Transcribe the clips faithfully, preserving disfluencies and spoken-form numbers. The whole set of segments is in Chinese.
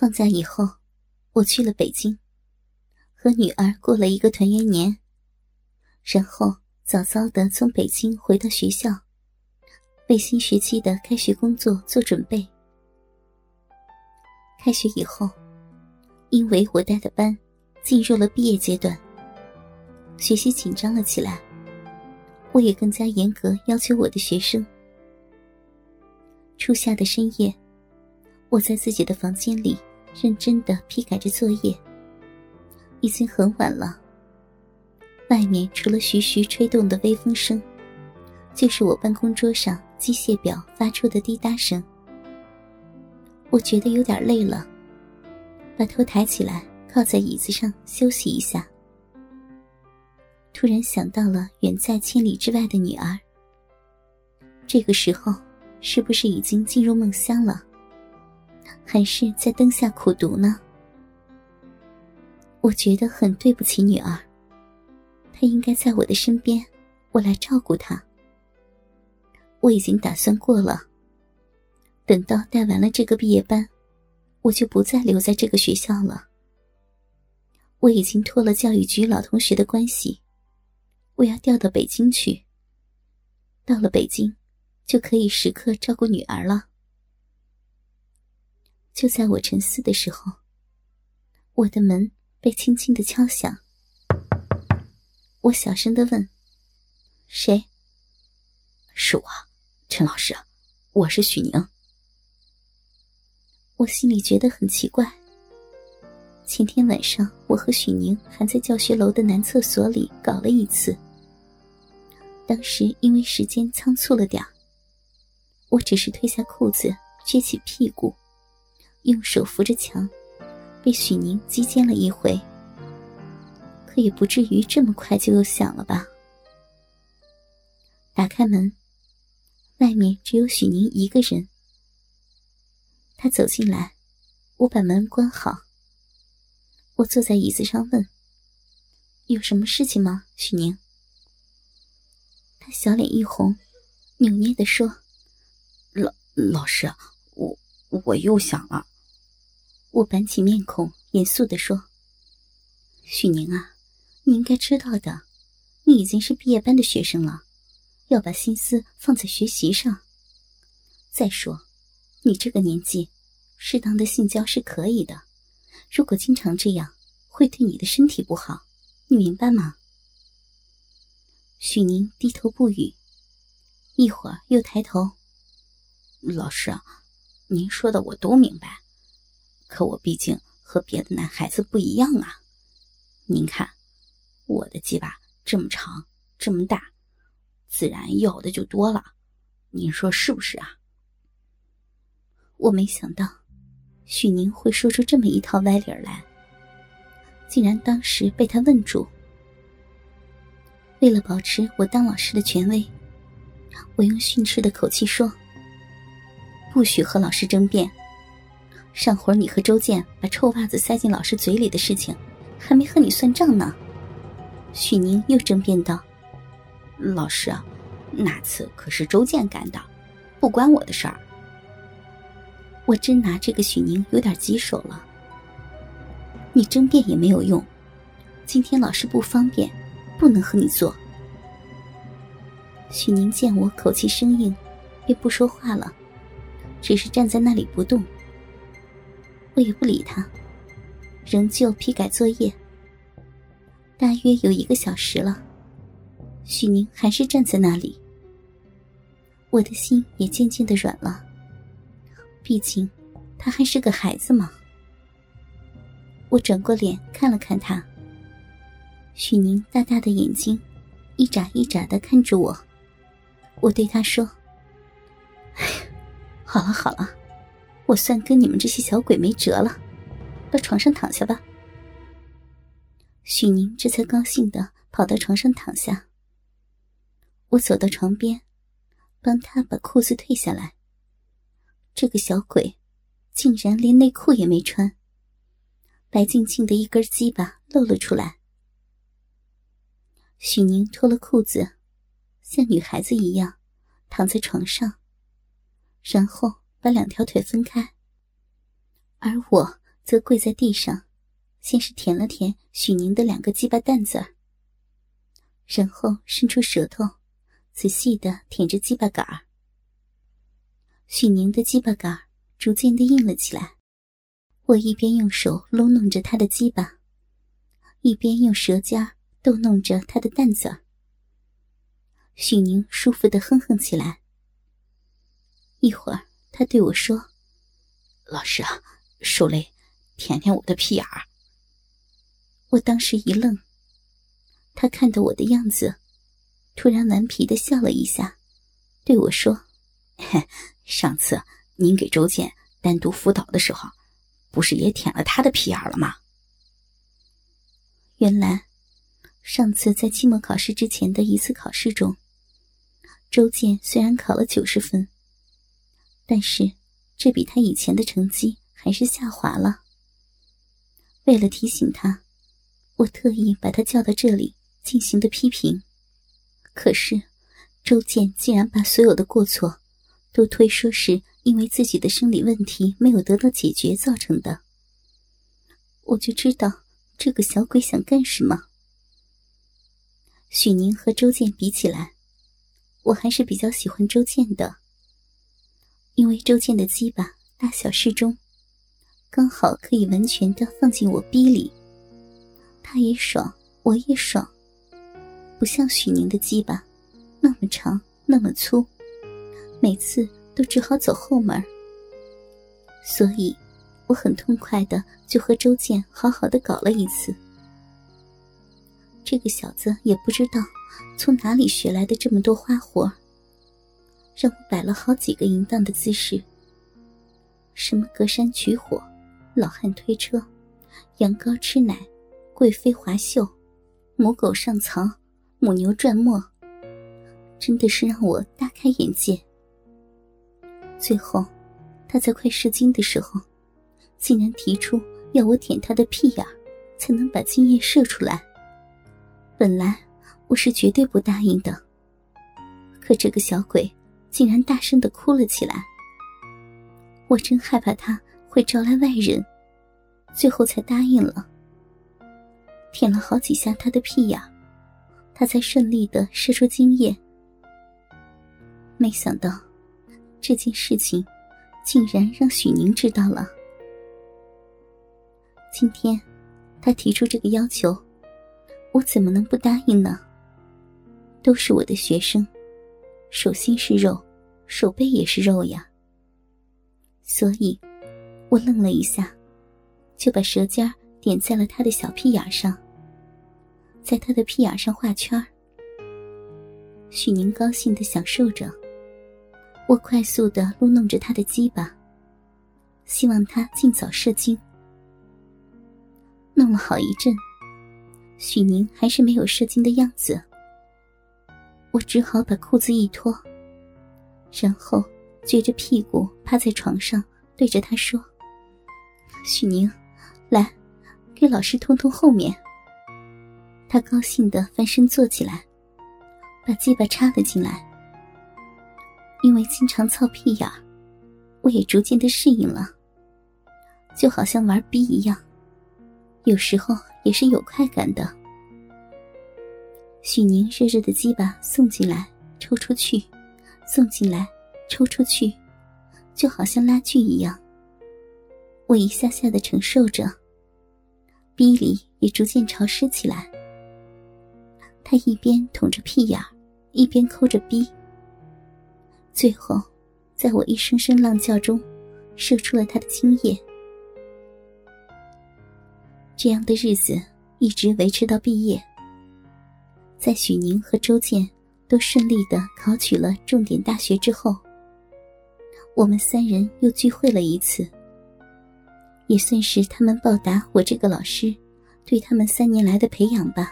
放假以后，我去了北京，和女儿过了一个团圆年，然后早早地从北京回到学校，为新学期的开学工作做准备。开学以后，因为我带的班进入了毕业阶段，学习紧张了起来，我也更加严格要求我的学生。初夏的深夜，我在自己的房间里认真地批改着作业。已经很晚了，外面除了徐徐吹动的微风声，就是我办公桌上机械表发出的滴答声。我觉得有点累了，把头抬起来靠在椅子上休息一下。突然想到了远在千里之外的女儿，这个时候是不是已经进入梦乡了，还是在灯下苦读呢？我觉得很对不起女儿，她应该在我的身边，我来照顾她。我已经打算过了，等到带完了这个毕业班，我就不再留在这个学校了。我已经托了教育局老同学的关系，我要调到北京去。到了北京，就可以时刻照顾女儿了。就在我沉思的时候，我的门被轻轻地敲响。我小声地问：谁？ 是我，陈老师，我是许宁。 我心里觉得很奇怪。前天晚上我和许宁还在教学楼的男厕所里搞了一次，当时因为时间仓促了点儿，我只是褪下裤子撅起屁股，用手扶着墙，被许宁击奸了一回，可也不至于这么快就又响了吧。打开门，外面只有许宁一个人。他走进来，我把门关好。我坐在椅子上问：有什么事情吗，许宁？他小脸一红，扭捏地说： 老老师，我我又想了。 我板起面孔，严肃地说：许宁啊，你应该知道的，你已经是毕业班的学生了，要把心思放在学习上。再说，你这个年纪，适当的性交是可以的，如果经常这样，会对你的身体不好，你明白吗？许宁低头不语，一会儿又抬头： 老师，您说的我都明白，可我毕竟和别的男孩子不一样啊。您看，我的鸡巴这么长，这么大，自然要的就多了，您说是不是啊？ 我没想到许宁会说出这么一套歪理来，竟然当时被他问住。为了保持我当老师的权威，我用训斥的口气说：不许和老师争辩，上回你和周健把臭袜子塞进老师嘴里的事情，还没和你算账呢。许宁又争辩道： 老师，那次可是周健干的，不关我的事儿。 我真拿这个许宁有点棘手了。你争辩也没有用，今天老师不方便，不能和你做。许宁见我口气生硬，也不说话了，只是站在那里不动。我也不理他，仍旧批改作业。大约有一个小时了，许宁还是站在那里。我的心也渐渐地软了，毕竟他还是个孩子嘛。我转过脸看了看他，许宁大大的眼睛一眨一眨地看着我。我对他说：哎呀，好了好了，我算跟你们这些小鬼没辙了，到床上躺下吧。许宁这才高兴地跑到床上躺下。我走到床边，帮他把裤子退下来。这个小鬼竟然连内裤也没穿，白净净的一根鸡巴露了出来。许宁脱了裤子，像女孩子一样躺在床上，然后把两条腿分开，而我则跪在地上，先是舔了舔许宁的两个鸡巴蛋子儿，然后伸出舌头仔细地舔着鸡巴杆儿。许宁的鸡巴杆儿逐渐地硬了起来，我一边用手撸弄着他的鸡巴，一边用舌尖逗弄着他的蛋子儿。许宁舒服地哼哼起来。一会儿他对我说：“ 老师啊，受累，舔舔我的屁眼儿。” 我当时一愣，他看到我的样子，突然顽皮地笑了一下，对我说：“ 嘿，上次您给周健单独辅导的时候，不是也舔了他的屁眼儿了吗？” 原来上次在期末考试之前的一次考试中，周健虽然考了九十分，但是这比他以前的成绩还是下滑了。为了提醒他，我特意把他叫到这里进行的批评。可是周健竟然把所有的过错都推说是因为自己的生理问题没有得到解决造成的。我就知道这个小鬼想干什么。许宁和周健比起来，我还是比较喜欢周健的，因为周健的鸡巴大小适中，刚好可以完全的放进我逼里，他也爽，我也爽。不像许宁的鸡巴那么长那么粗，每次都只好走后门，所以我很痛快的就和周健好好的搞了一次。这个小子也不知道从哪里学来的这么多花活，让我摆了好几个淫荡的姿势，什么隔山取火、老汉推车、羊羔吃奶、贵妃滑袖、母狗上槽、母牛转磨，真的是让我大开眼界。最后他在快射精的时候，竟然提出要我舔他的屁眼才能把精液射出来。本来我是绝对不答应的，可这个小鬼竟然大声地哭了起来。我真害怕他会招来外人，最后才答应了。舔了好几下他的屁眼，他才顺利地射出精液。没想到这件事情竟然让许宁知道了。今天他提出这个要求，我怎么能不答应呢？都是我的学生，手心是肉，手背也是肉呀。所以我愣了一下，就把舌尖点在了他的小屁眼上，在他的屁眼上画圈。许宁高兴地享受着，我快速地撸弄着他的鸡巴，希望他尽早射精。弄了好一阵，许宁还是没有射精的样子，我只好把裤子一脱，然后撅着屁股趴在床上，对着他说：“许宁，来，给老师通通后面。”他高兴地翻身坐起来，把鸡巴插了进来。因为经常操屁眼，我也逐渐地适应了，就好像玩逼一样，有时候也是有快感的。许宁热热的鸡巴送进来抽出去，送进来抽出去，就好像拉锯一样。我一下下的承受着，逼里也逐渐潮湿起来。他一边捅着屁眼，一边抠着逼，最后在我一声声浪叫中射出了他的精液。这样的日子一直维持到毕业。在许宁和周健都顺利地考取了重点大学之后，我们三人又聚会了一次，也算是他们报答我这个老师对他们三年来的培养吧。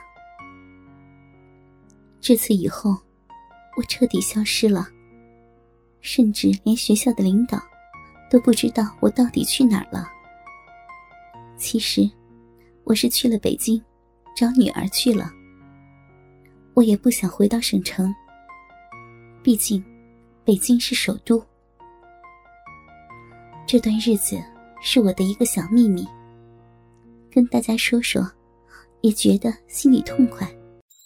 这次以后，我彻底消失了，甚至连学校的领导都不知道我到底去哪儿了。其实我是去了北京找女儿去了，我也不想回到省城，毕竟北京是首都。这段日子是我的一个小秘密， 跟大家说说，也觉得心里痛快。